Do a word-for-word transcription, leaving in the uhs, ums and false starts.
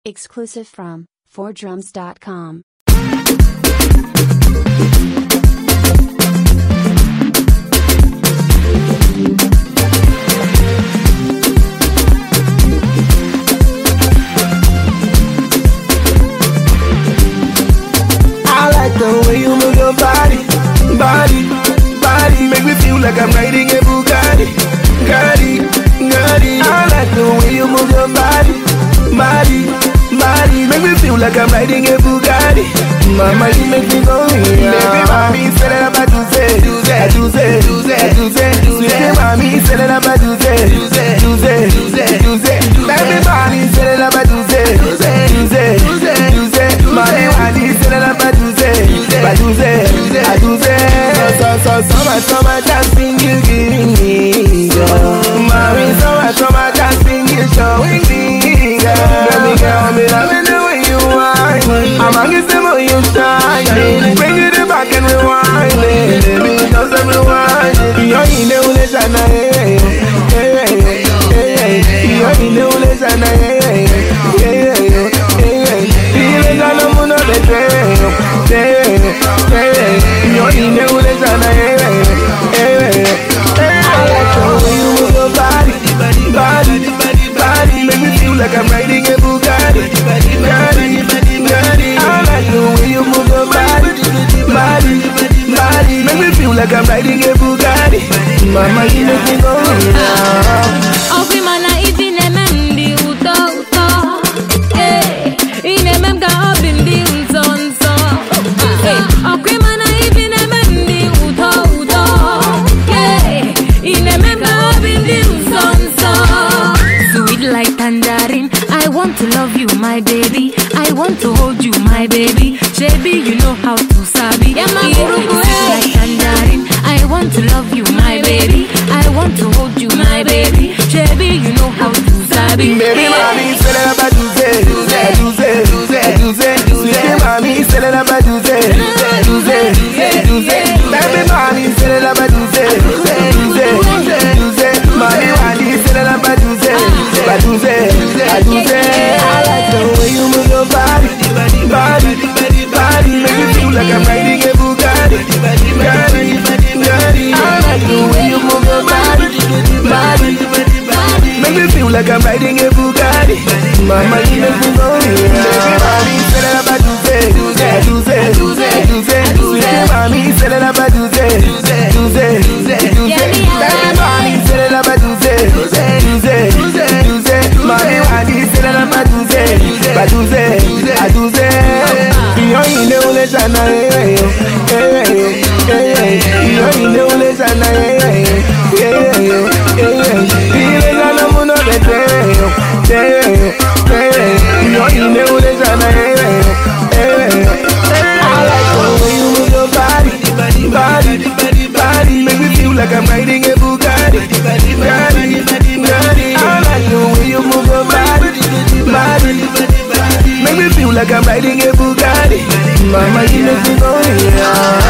Exclusive from four drums dot com. I like the way you move your body, body, body. Make me feel like I'm riding a Bugatti, Bugatti, Bugatti. I like the way you move your body, body, body. Make me feel like I'm riding a Bugatti. Mama, you make me go yeah. Baby, mommy, say that I'm about to say, do say, do say, do say, do say, do say. Mommy, say that I'm about to say, do say, do say, do say, do say. Baby, mommy, say that I'm about to say, do say, do say, do say, do say. Mommy, mommy, say that I'm about to say, but do say, I do say. So, so, so, so much, so much dancing you giving me, girl. Mommy, so much, so much dancing you showing me, girl. Baby girl, me loving the way you whine. I'm hungry, the way you shine. Bring it back and rewind it. Baby, just rewind it. You're in the only shine, hey, hey, hey, hey. You're in the only shine, hey, hey, hey, hey. Feeling on the moon of the day, hey, hey. You're in the only shine, hey, hey, hey. I like the way you move your body, body, body. Make me feel like I'm riding a Bugatti, Bugatti, Bugatti. I like the way you move your body, body, body. Make me feel like I'm riding a Bugatti. Mama, you make me go yeah. Oh, we man, I even am the uto uto. Hey, in a mem ga up in the unson so. Hey, oh, we man, I even am the uto uto. Hey, in a mem ga up in the unson so. Sweet like tangerine, I want to love you, my baby. I want to hold you, my baby. Baby, you know how to sabi. Yeah, my sweet like tangerine, I want to love you, my baby. I want to hold you, my baby. Baby, you know how to sabi. Baby, mommy, say that I'm about to say, do say, do say, do say, do say, do say. Mommy, say that I'm about to say, do say, do say, do say. Baby, mommy, say that I'm about to say, do say, do say, do say. Mommy, mommy, say that I'm about to say, but do say, I do say. I like the way you move your body, body, body. Make me feel like I'm riding a Bugatti, Bugatti, Bugatti. I like the way you move your body, body, body. Make me feel like I'm riding a Bugatti. Mama, you make me go yeah. Baby, mommy, say that I'm about to say, do say, do say, do say, do say, do say. Mommy, say that I'm about to say, do say, do say, do say. Baby, mommy, say that I'm about to say, do say, do say, do say. Mommy, mommy, say that I'm about to say, but do say, I do say. You're in the only shine, hey, hey, hey, hey. You're in the only shine, hey, hey, hey, hey. Feeling on the moon of the day, hey, hey. You're in the only shine, hey, hey, hey. I like the way you move your body, body, body. Make me feel like I'm riding a Bugatti, Bugatti, Bugatti. I like the way you move your body, body, body. Make me feel like I'm riding a Bugatti. Mama, you make me go yeah.